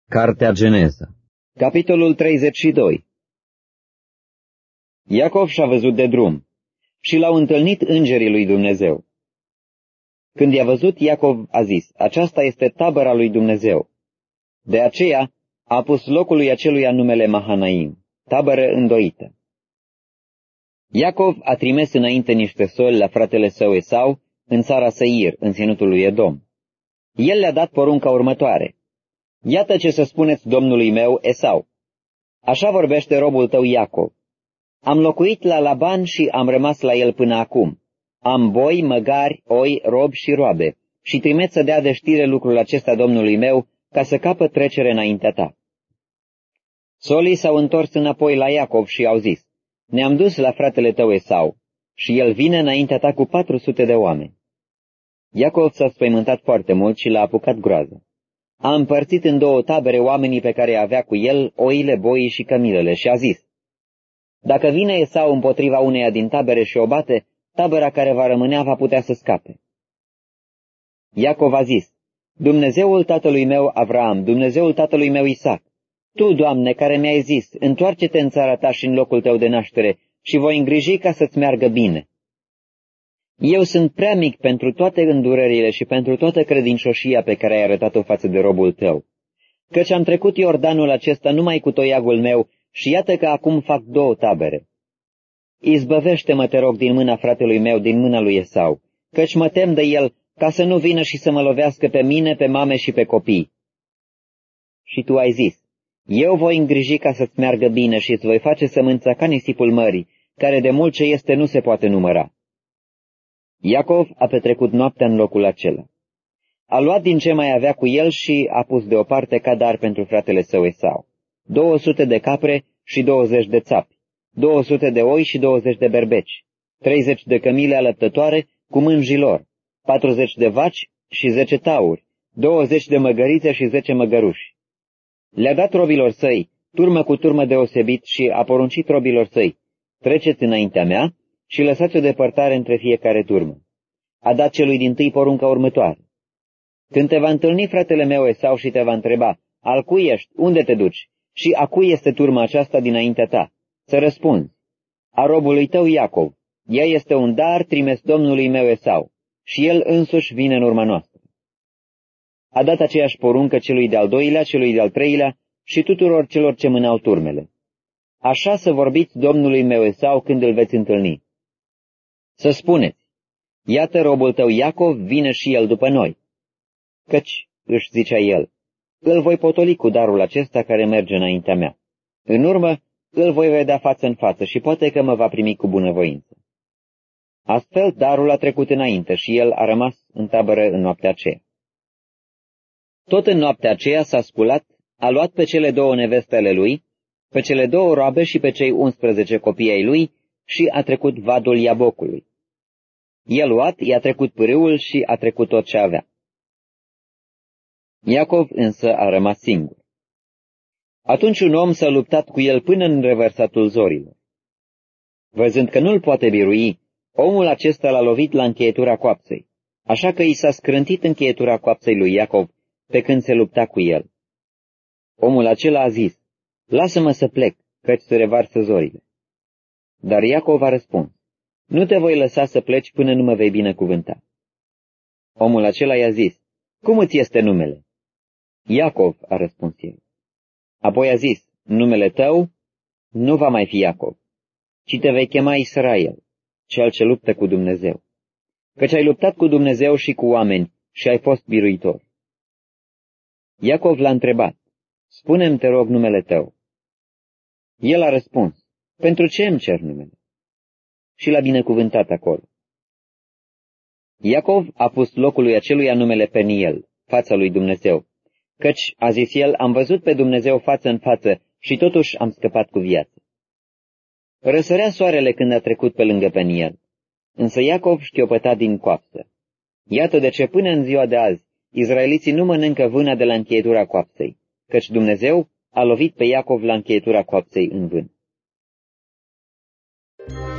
Cartea Geneza, capitolul 32. Iacov și-a văzut de drum și l-au întâlnit îngerii lui Dumnezeu. Când i-a văzut, Iacov a zis: aceasta este tabăra lui Dumnezeu. De aceea a pus locului aceluia numele Mahanaim, tabără îndoită. Iacov a trimis înainte niște soli la fratele său Esau în țara Seir, în ținutul lui Edom. El le-a dat porunca următoare: iată ce să spuneți domnului meu Esau. Așa vorbește robul tău Iacov. Am locuit la Laban și am rămas la el până acum. Am boi, măgari, oi, robi și roabe și trimit să dea de știre lucrul acesta domnului meu, ca să capăt trecere înaintea ta. Solii s-au întors înapoi la Iacov și au zis: ne-am dus la fratele tău Esau și el vine înaintea ta cu 400 de oameni. Iacov s-a spăimântat foarte mult și l-a apucat groază. A împărțit în două tabere oamenii pe care avea cu el, oile, boii și cămilele, și a zis: dacă vine Esau împotriva uneia din tabere și o bate, tabăra care va rămânea va putea să scape. Iacov a zis: Dumnezeul tatălui meu Avraam, Dumnezeul tatălui meu Isaac, Tu, Doamne, care mi-ai zis: întoarce-te în țara ta și în locul tău de naștere și voi îngriji ca să-ți meargă bine. Eu sunt prea mic pentru toate îndurările și pentru toată credincioșia pe care ai arătat-o față de robul tău, căci am trecut Iordanul acesta numai cu toiagul meu și iată că acum fac două tabere. Izbăvește-mă, te rog, din mâna fratelui meu, din mâna lui Esau, căci mă tem de el, ca să nu vină și să mă lovească pe mine, pe mame și pe copii. Și tu ai zis: eu voi îngriji ca să-ți meargă bine și îți voi face sămânța ca nisipul mării, care de mult ce este nu se poate număra. Iacov a petrecut noaptea în locul acela. A luat din ce mai avea cu el și a pus deoparte ca dar pentru fratele său Esau 200 de capre și 20 de țapi, 200 de oi și 20 de berbeci, 30 de cămile alăptătoare cu mânjii lor, 40 de vaci și 10 tauri, 20 de măgărițe și 10 măgăruși. Le-a dat robilor săi, turmă cu turmă deosebit, și a poruncit robilor săi: treceți înaintea mea și lăsați o depărtare între fiecare turmă. A dat celui dintâi porunca următoare: când te va întâlni fratele meu Esau și te va întreba: al cui ești, unde te duci și a cui este turma aceasta dinaintea ta, să răspunzi: a robului tău Iacov, ea este un dar trimis domnului meu Esau și el însuși vine în urma noastră. A dat aceeași poruncă celui de-al doilea, celui de-al treilea și tuturor celor ce mânau turmele: așa să vorbiți domnului meu Esau când îl veți întâlni. Să spuneți: iată robul tău Iacov vine și el după noi. Căci, își zicea el, îl voi potoli cu darul acesta care merge înaintea mea. În urmă, îl voi vedea față în față și poate că mă va primi cu bunăvoință. Astfel, darul a trecut înainte și el a rămas în tabără în noaptea aceea. Tot în noaptea aceea s-a sculat, a luat pe cele două neveste ale lui, pe cele două roabe și pe cei 11 copii ai lui și a trecut vadul Iabocului. El luat, i-a trecut pârâul și a trecut tot ce avea. Iacov însă a rămas singur. Atunci un om s-a luptat cu el până în revărsatul zorilor. Văzând că nu-l poate birui, omul acesta l-a lovit la încheietura coapsei, așa că i s-a scrântit încheietura coapsei lui Iacov pe când se lupta cu el. Omul acela a zis: lasă-mă să plec, căci se revarsă zorile. Dar Iacov a răspuns: nu te voi lăsa să pleci până nu mă vei binecuvânta. Omul acela i-a zis: cum îți este numele? Iacov, a răspuns el. Apoi a zis: numele tău nu va mai fi Iacov, ci te vei chema Israel, cel ce luptă cu Dumnezeu, căci ai luptat cu Dumnezeu și cu oameni și ai fost biruitor. Iacov l-a întrebat: spune-mi, te rog, numele tău. El a răspuns: pentru ce îmi cer numele? Și l-a binecuvântat acolo. Iacov a pus locului aceluia numele Peniel, fața lui Dumnezeu, căci, a zis el, am văzut pe Dumnezeu față în față și totuși am scăpat cu viață. Răsărea soarele când a trecut pe lângă Peniel, însă Iacov șchiopăta din coapsă. Iată de ce până în ziua de azi izraeliții nu mănâncă vâna de la încheietura coapsei, căci Dumnezeu a lovit pe Iacov la încheietura coapsei în vân.